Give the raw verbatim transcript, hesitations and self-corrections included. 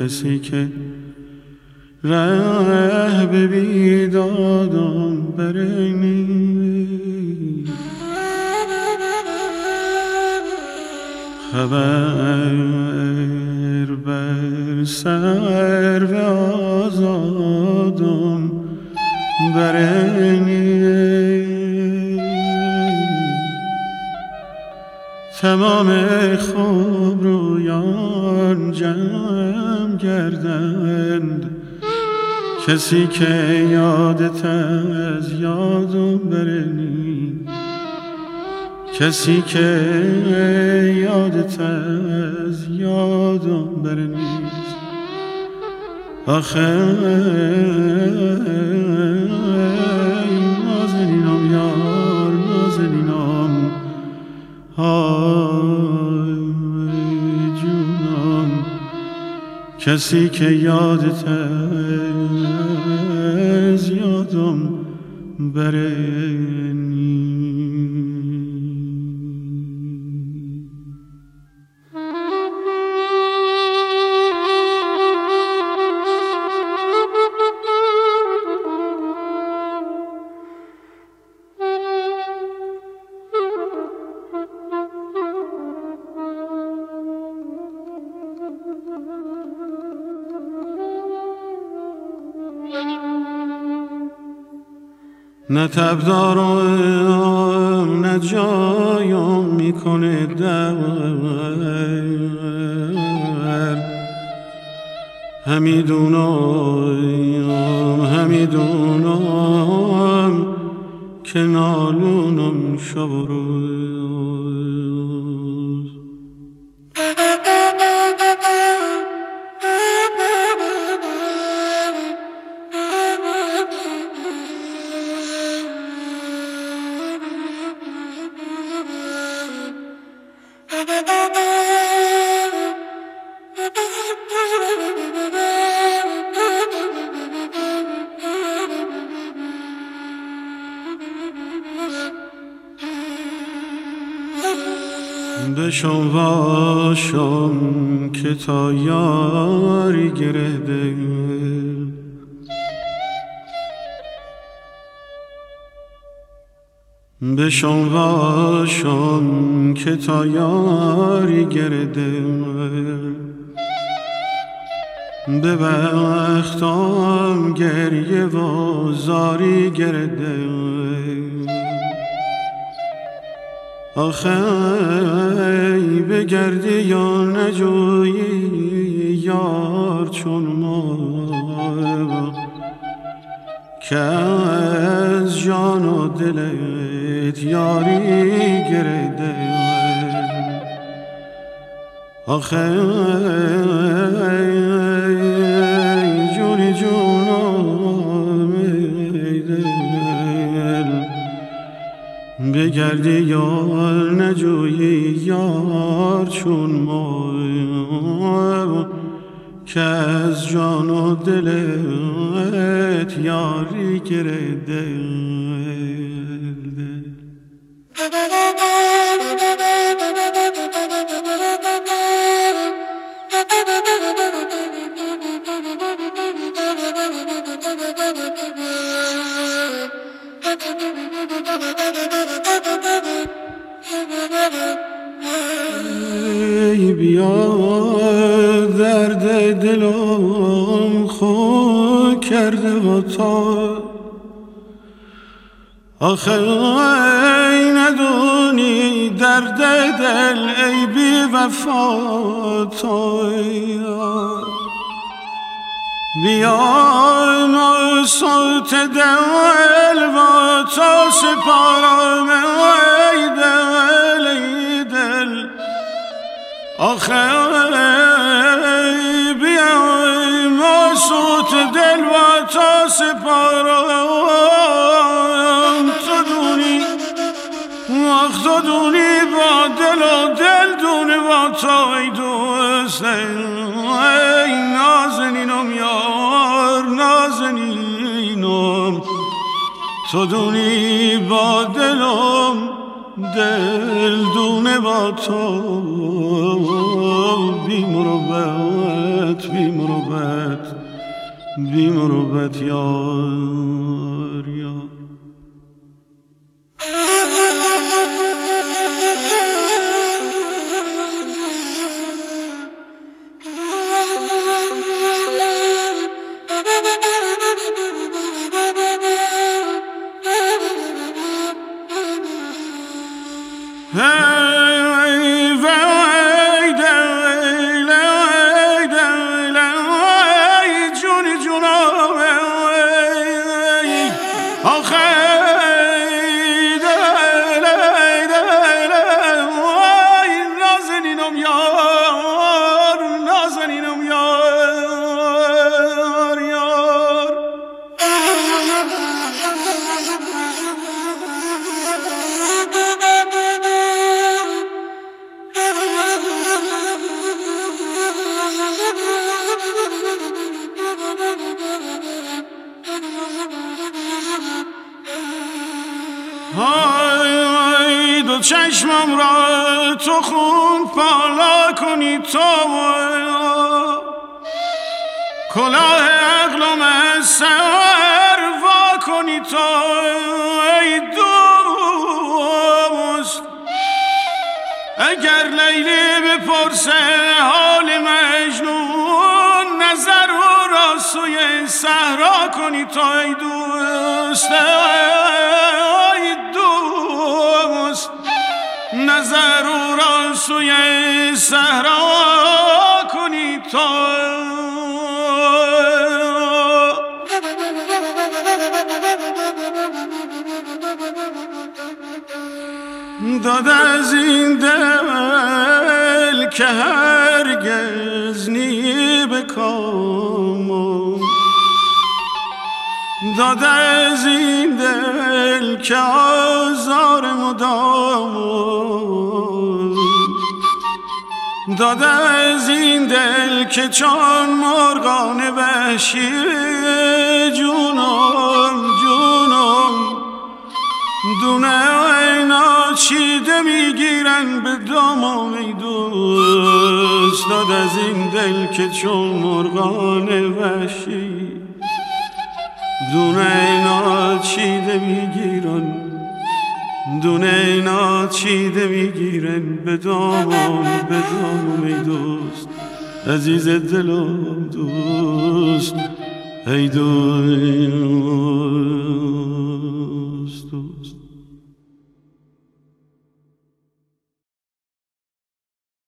کسی که ره به بیدادم بره نیست. خبر بر سر و آزادم بره نیست. تمام خوب رویان جمع گردند، کسی که یادت از یادم بره نیست. کسی که یادت از یادم بره نیست. آخه نازنینم یار نازنینم، های جونم، کسی که یادت از یادم بره نیست. نه تب دارم نه جایم میکنه دور، همیدونم همیدونم که نالونم شب و روز. بشم واشم که تا یاری گره دل، بشم واشم که تا یاری گره دل. به بختم گریه و زاری گره دل. آخه ای بگردی یا نجویی یار چون ما، که از جان و دلت یاری گره دل. آخه ای جونی جونم ای دل، بگردی یا نجویی یار چون ما، که از جان و دلت یاری گره دل. ای بیا درد دلم خو کرده و تا، آخه ای ندونی درد دل ای بی وفا تو. بیا ما صوت دل و تا سپارم ای دل ای دل. آخه بیا ما صوت دل و تا سپارم، تو دونی وقت تو دونی با دل و دل دونه با تو ای دوست. ای نازنینم یار نازنینم، تو دونی با دلم دل دونه با تو بی مروت. مروبت بی مروبت بی مروبت یار یار. های دو چشمم را تو خون پالا کنی تو کلاه عقلم از سر وا کنی تو ای دوست. اگر لیلی بپرسه حال مجنون نظر او را سوی صحرا کنی تو ای دوست ای دوست. نظر او را سوی صحرا کنی تو. داد از این دل که هرگز نی بکام، داد از این دل که آزار مدام، داد از این دل که چون مرغان وحشی جونم جونم دونه اینا چیده میگیرن به دامم ای دوست. داد از این دل که چون مرغان وحشی دونه اینا چیده میگیرن دونه اینا چیده میگیرن به دامم به دامم ای دوست. عزیز دلم دوست ای دوست.